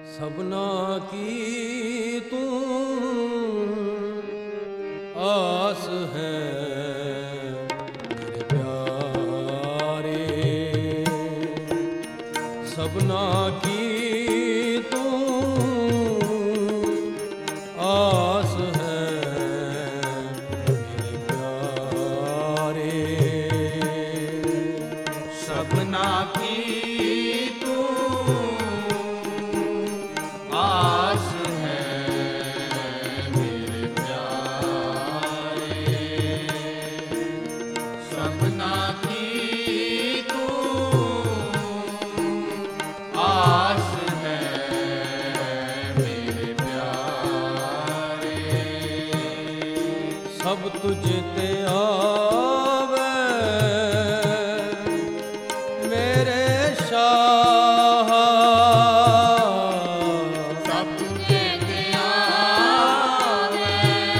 सबना की तू आस है मेरे प्यारे, सबना की तू आस है मेरे प्यारे, सबना की तू आस है मेरे प्यारे, सबना की तू आस है मेरे प्यारे, सब तुझे ते आवे मेरे शाह, सब तुझे ते आवे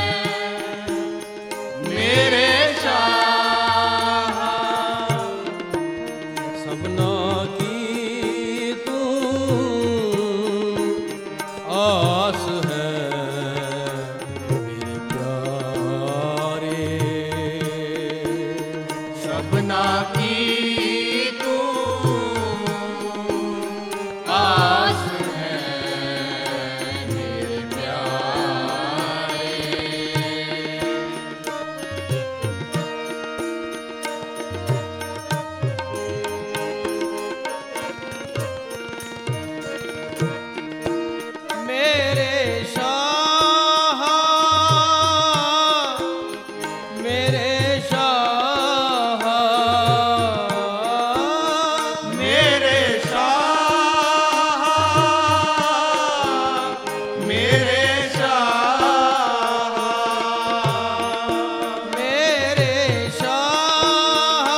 मेरे शाह, सबना की तू आस है मेरे प्यारे, सबना की तू आस है मेरे प्यारे, मेरे शाह मेरे शाह, मेरे शाह मेरे शाह, मेरे शाह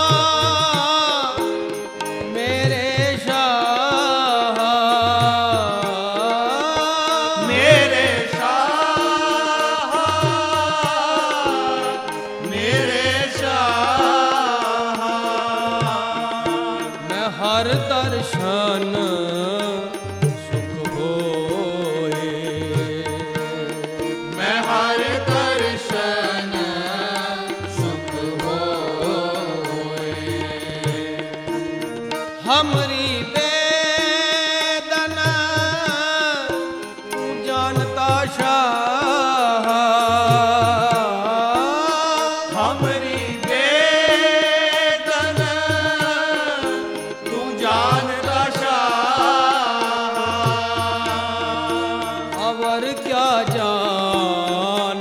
मेरे शाह, मेरे शाह मेरे शाह, मैं हर दर्शन सुख होए, मैं हर दर्शन सुख होए, हमरी वेदना तू जानता शाह, हमरी वेदन तू जानता शाह, अवर क्या जान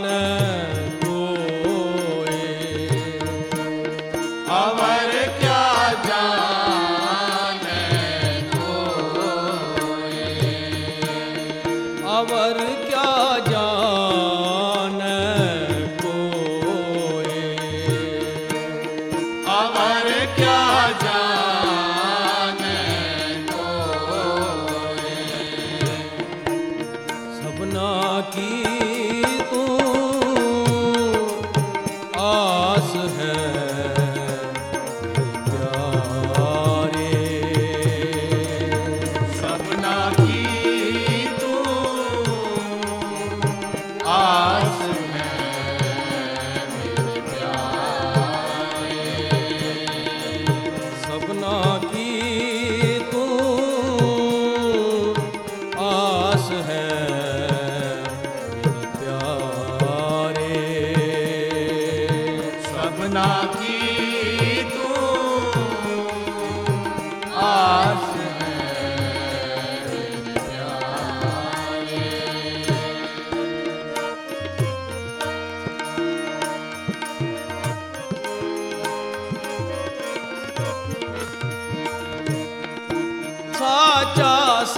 कोई, अवर क्या जाने कोई, अवर क्या जान कोई, अवर क्या जाने कोई, सबना की तू आस है प्यारे, सबना की तू आस है मेरे प्यारे, सबना की तू आस है मेरे प्यारे, सबना की तू आस है मेरे प्यारे, साचा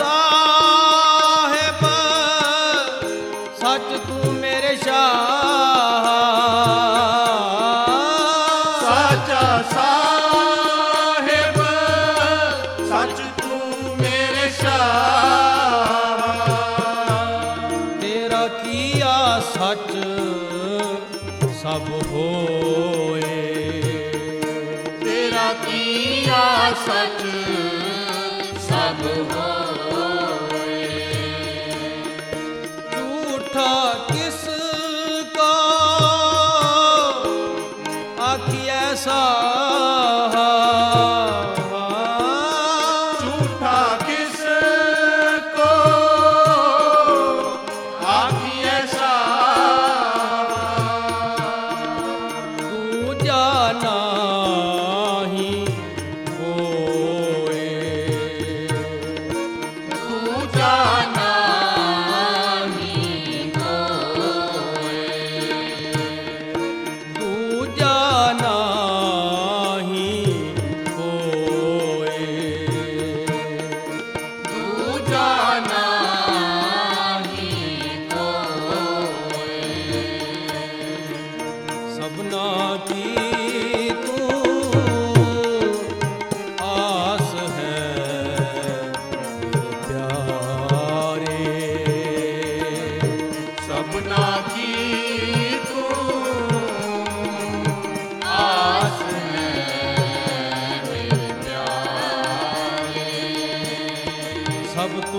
साहेब सच तू मेरे शाह, साचा साहेब सच तू मेरे शाह, तेरा किया सच सब होए, तेरा किया सच सब होए,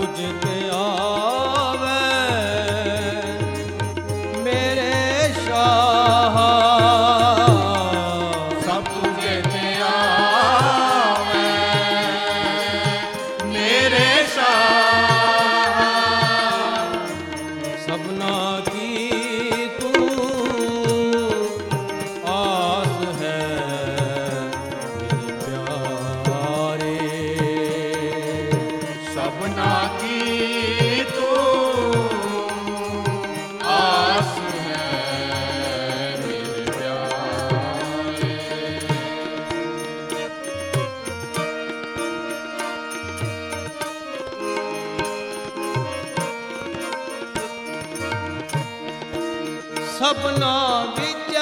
ਤੁਝ ਤੇ ਆਵੇ ਮੇਰੇ ਸ਼ਾਹ ਸਭ ਤੁਝੇ ਤੇ ਆਵੇ ਮੇਰੇ ਸ਼ਾਹ ਸਭਨਾ ਕੀ ਤੂੰ ਆਸ ਹੈ ਮੇਰੇ ਪਿਆਰੇ ਸਭਨਾ ਕੀ ਤੂੰ ਆਸ ਹੈ ਮੇਰੇ ਪਿਆਰੇ ਸਭਨਾ ਵਿੱਚ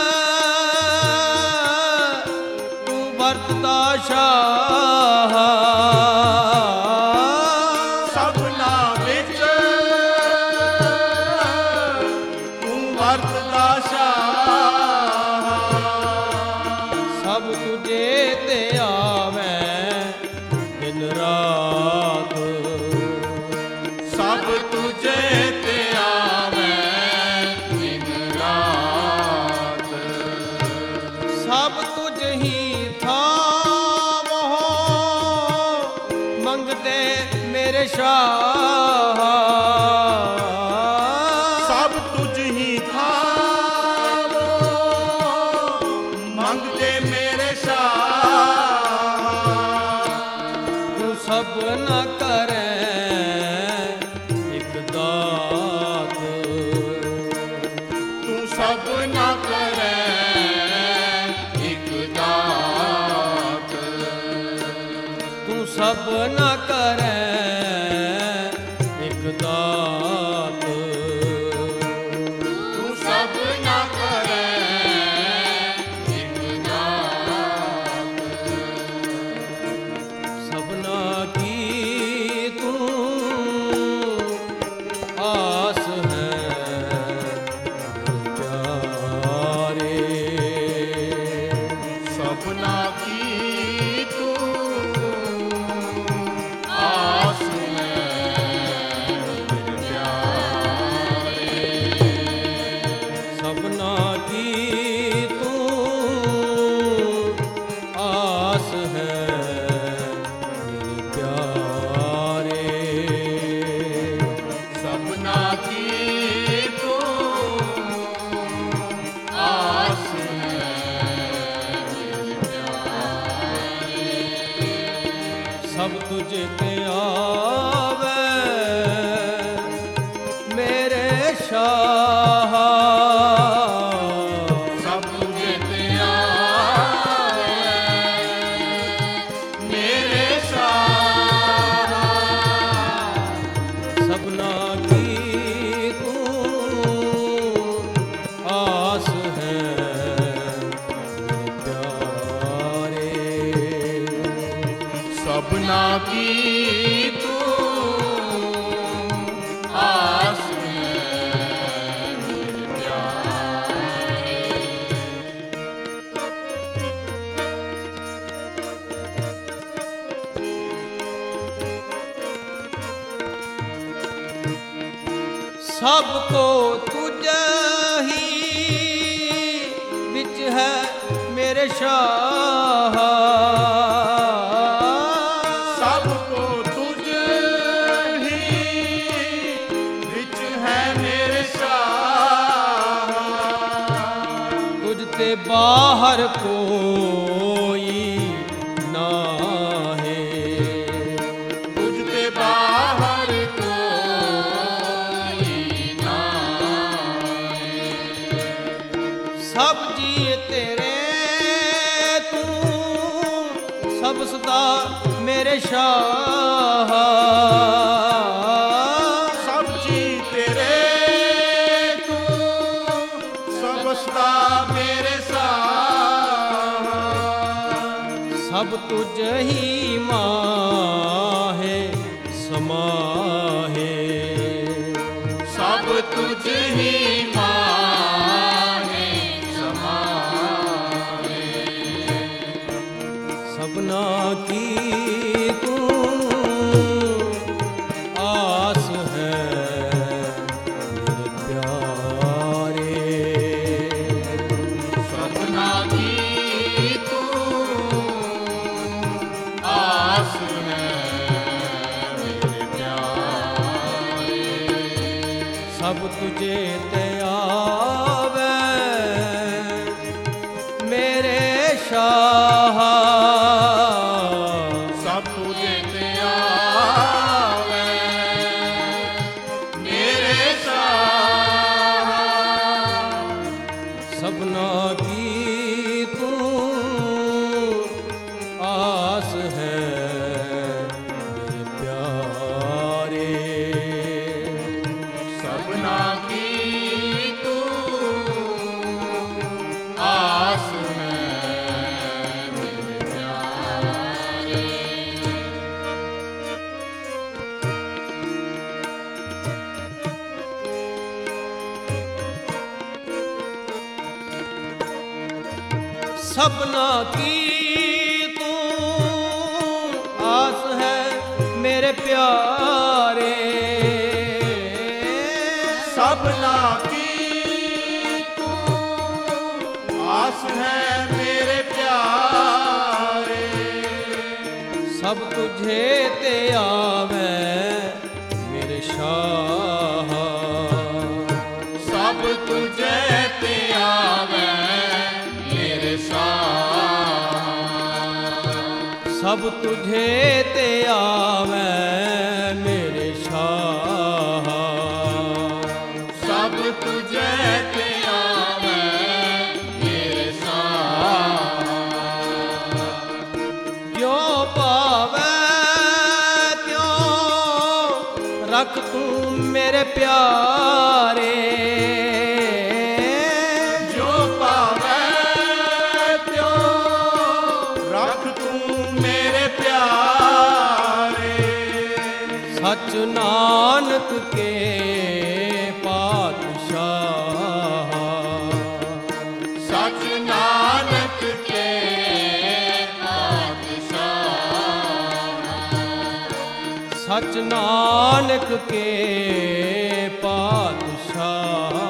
ਤੂੰ ਵਰਤਦਾ ਸ਼ਾਹ ਸਭਨਾ ਵਿੱਚ ਤੂੰ ਵਰਤਦਾ ਸ਼ਾਹ ਸਭ ਤੁਝੇ ਤੇ ਆਵੇ ਦਿਨ ਰਾਤ ਸਭ ਤੁਝੇ ਤੇ ਆਵੇ ਦਿਨ ਰਾਤ ਸਭ ਤੁਝ ਹੀ ਥਾਵੋ ਮੰਗਤੇ ਮੇਰੇ ਸ਼ਾਹ ਸਭ ਤੁਝ ਹੀ ਥਾਵੋ ਮੰਗਦੇ ਮੇਰੇ ਸ਼ਾਹ ਤੂੰ ਸਭ ਨ ਕਰੈ ਇਕ ਦਾਤ ਤੂੰ ਸਭ ਨਾ ਕਰੈ ਇਕ ਦਾਤ ਤੂੰ ਸਭ ਨ ਕਰੈ ਇਕ ਦਾਤ ਤੂੰ ਸਭ ਨਾ ਕਰੈ ਇਕ ਦਾਤ ਸਭਨਾ ਕੀ ਤੂੰ ਆਸ ਹੈ ਪਿਆਰੇ ਸਭਨਾ ਕੀ ਤੂੰ ਆਸ ਹੈ ਮੇਰੇ ਪਿਆਰੇ ਸਭਨਾ ਕੀ ਤੂੰ ਆਸ ਹੈ ਮੇਰੇ ਪਿਆਰੇ ਸਭਨਾ ਕੀ ਤੂੰ ਆਸ ਹੈ ਮੇਰੇ ਪਿਆਰੇ ਸਭ ਤੁਝੇ ਤੇ ਆਵੇ ਮੇਰੇ ਸ਼ਾਹ ਸਭ ਤੁਝੇ ਤੇ ਆਵੇ ਮੇਰੇ ਸ਼ਾਹ ਸਭਨਾ ਕੀ ਤੂੰ ਆਸ ਹੈ ਮੇਰੇ ਪਿਆਰੇ ਸਭਨਾ ਕੀ ਤੂੰ ਆਸ ਹੈ ਮੇਰੇ ਪਿਆਰੇ ਸਭ ਕੋ ਤੁਝ ਹੀ ਵਿੱਚ ਹੈ ਮੇਰੇ ਸ਼ਾਹ ਸਭ ਕੋ ਤੁਝ ਹੀ ਵਿੱਚ ਹੈ ਮੇਰੇ ਸ਼ਾਹ ਤੁਝ ਤੇ ਬਾਹਰ ਕੋਈ ਨਾਹੀ ਤੁਝ ਤੇ ਬਾਹਰ ਕੋਈ ਨਾਹੀ ਸਭ ਜੀ ਤੇਰੇ ਤੂੰ ਸਭ ਸਦਾ ਮੇਰੇ ਸ਼ਾਹ ਸਭ ਜੀ ਤੇਰੇ ਤੂੰ ਸਭ ਸਦਾ ਮੇਰੇ ਸਾਹ ਸਭ ਤੁਝ ਹੀ ਮਾਹੇ ਸਮਾਹੇ ਸਭ ਤੁਝ ਹੀ ਮਾਹੇ ਸਮਾਹੇ ਸਭਨਾ ਕੀ ਤੂੰ ਸਭ ਤੁਝੇ ਤੇ ਆਵੇ ਮੇਰੇ ਸ਼ਾਹ ਸਭ ਤੁਝੇ ਤੇ ਆਵੇ ਮੇਰੇ ਸ਼ਾਹ ਸਭਨਾ ਕੀ ਤੂੰ ਆਸ ਹੈ ਮੇਰੇ ਪਿਆਰੇ ਸਭਨਾ ਕੀ ਤੂੰ ਆਸ ਹੈ ਮੇਰੇ ਪਿਆਰੇ ਸਭਨਾ ਕੀ ਤੂੰ ਆਸ ਹੈ ਮੇਰੇ ਪਿਆਰੇ ਸਭਨਾ ਕੀ ਤੂੰ ਆਸ ਹੈ ਮੇਰੇ ਪਿਆਰੇ ਸਭ ਤੁਝੇ ਤੇ ਆਵੇ ਮੇਰੇ ਸ਼ਾਹ ਸਭ ਤੁਝੇ ਤੇ ਆਵੇ ਮੇਰੇ ਸ਼ਾਹ ਸਭ ਤੁਝੇ ਤੇ ਆਵੇ ਮੇਰੇ ਸ਼ਾਹ ਸਭ ਤੁਝੇ ਤੇ ਆਵੇ ਮੇਰੇ ਸ਼ਾਹ ਜਿਉ ਪਾਵੇ ਤਿਉ ਰੱਖ ਤੂੰ ਮੇਰੇ ਪਿਆਰੇ ਜੋ ਪਾਵੇ ਤਿਉ ਰੱਖ ਤੂੰ ਮੇਰੇ ਪਿਆਰੇ ਸਚ ਨਾਨਕ ਕੇ ਪਾਤਸ਼ਾਹ ਸਚ ਨਾਨਕ ਕੇ ਪਾਤਸ਼ਾਹ ਸਚ ਨਾਨਕ ਕੇ ਪਾਤਸ਼ਾਹ